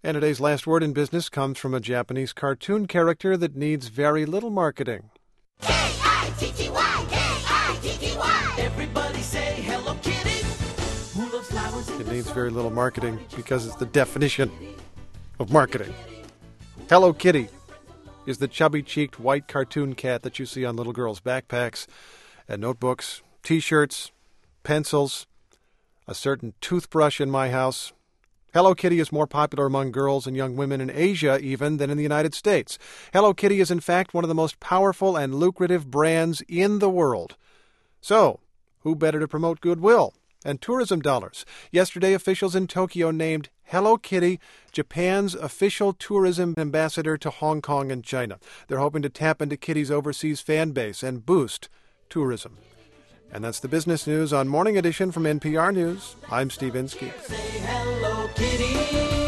And today's last word in business comes from a Japanese cartoon character that needs very little marketing. K-I-T-T-Y, K-I-T-T-Y. Everybody say Hello Kitty. Who loves flowers? It needs very little marketing because it's the definition of marketing. Hello Kitty is the chubby-cheeked white cartoon cat that you see on little girls' backpacks and notebooks, T-shirts, pencils, a certain toothbrush in my house. Hello Kitty is more popular among girls and young women in Asia even than in the United States. Hello Kitty is in fact one of the most powerful and lucrative brands in the world. So, who better to promote goodwill and tourism dollars? Yesterday, officials in Tokyo named Hello Kitty Japan's official tourism ambassador to Hong Kong and China. They're hoping to tap into Kitty's overseas fan base and boost tourism. And that's the business news on Morning Edition from NPR News. I'm Steve Inskeep. Say Hello Kitty.